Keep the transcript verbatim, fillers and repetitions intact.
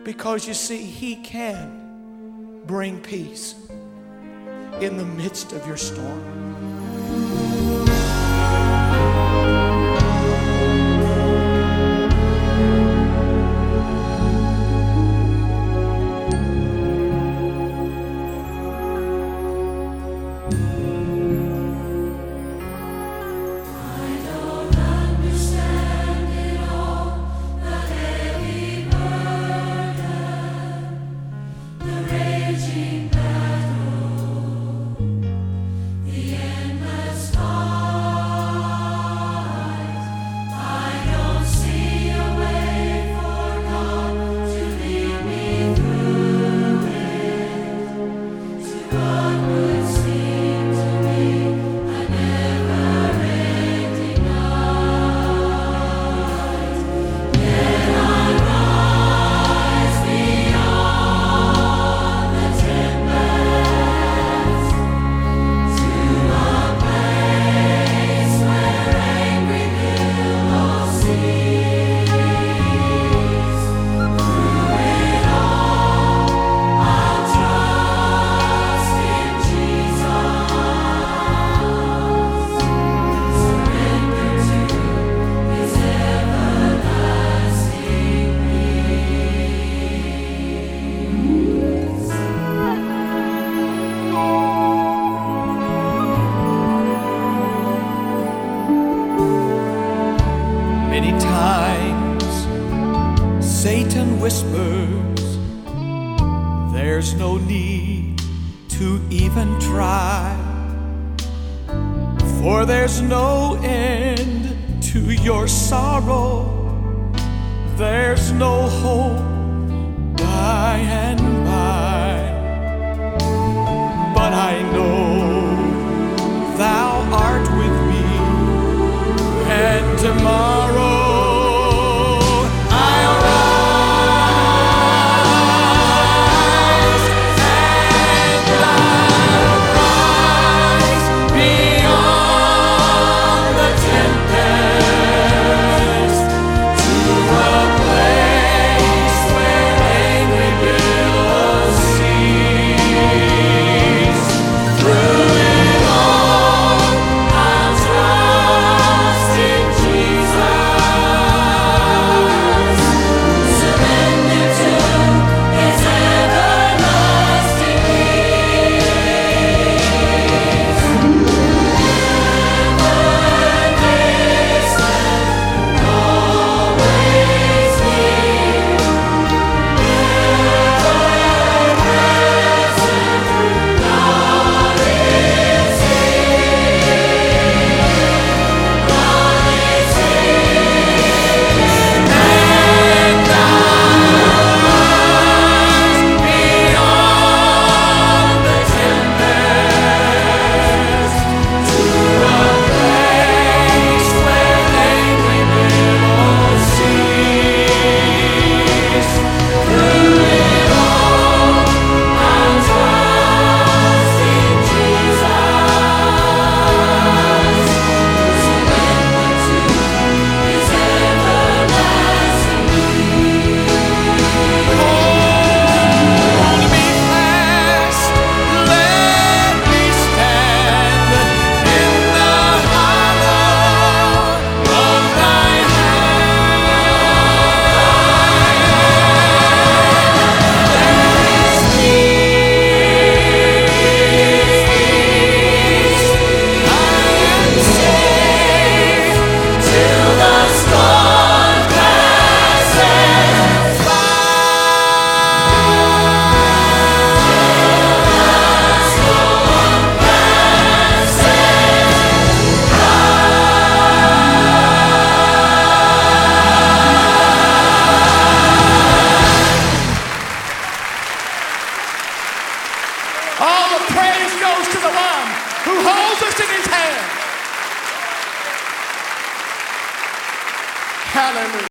Because you see, He can bring peace in the midst of your storm. Many times Satan whispers, there's no need to even try, for there's no end to your sorrow, there's no hope by and by. But I know Thou art with me, and tomorrow I'll rise, and I'll rise beyond the tempest to a place where angry billows cease. Through it all, I'll trust in Jesus, surrender to His everlasting peace. All the praise goes to the one who holds us in His hand. Hallelujah.